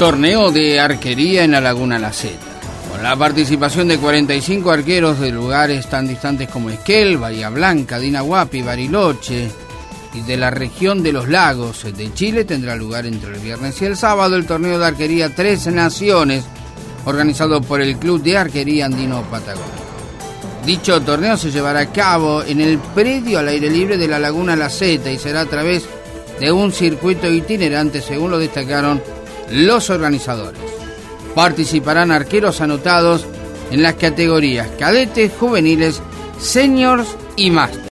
Torneo de arquería en la Laguna La Zeta. Con la participación de 45 arqueros de lugares tan distantes como Esquel, Bahía Blanca, Dinahuapi, Bariloche y de la región de los lagos de Chile, tendrá lugar entre el viernes y el sábado el torneo de arquería Tres Naciones, organizado por el Club de Arquería Andino Patagónico. Dicho torneo se llevará a cabo en el predio al aire libre de la Laguna La Zeta y será a través de un circuito itinerante, según lo destacaron los organizadores. Participarán arqueros anotados en las categorías cadetes, juveniles, seniors y máster.